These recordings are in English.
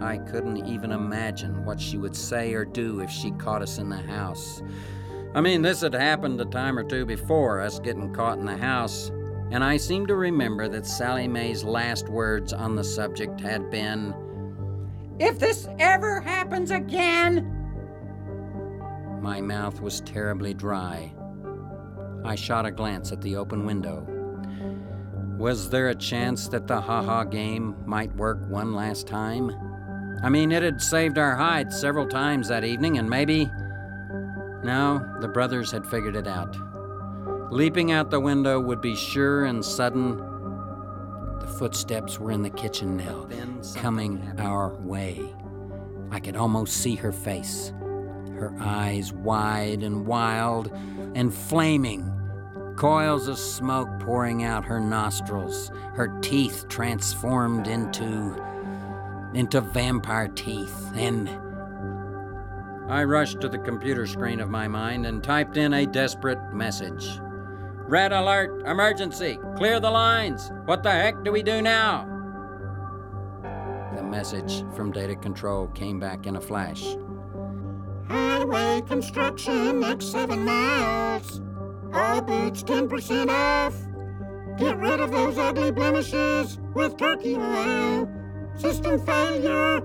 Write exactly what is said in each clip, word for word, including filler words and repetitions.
I couldn't even imagine what she would say or do if she caught us in the house. I mean, this had happened a time or two before, us getting caught in the house, and I seem to remember that Sally Mae's last words on the subject had been, "If this ever happens again!" My mouth was terribly dry. I shot a glance at the open window. Was there a chance that the ha-ha game might work one last time? I mean, it had saved our hides several times that evening, and maybe... No, the brothers had figured it out. Leaping out the window would be sure and sudden. The footsteps were in the kitchen now, coming our way. I could almost see her face, her eyes wide and wild and flaming, coils of smoke pouring out her nostrils, her teeth transformed into, into vampire teeth, and... I rushed to the computer screen of my mind and typed in a desperate message. Red alert, emergency, clear the lines. What the heck do we do now? The message from data control came back in a flash. Highway construction, next seven miles. All boots ten percent off. Get rid of those ugly blemishes with turkey oil. System failure.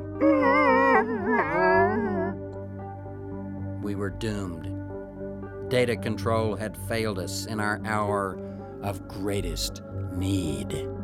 We were doomed. Data control had failed us in our hour of greatest need.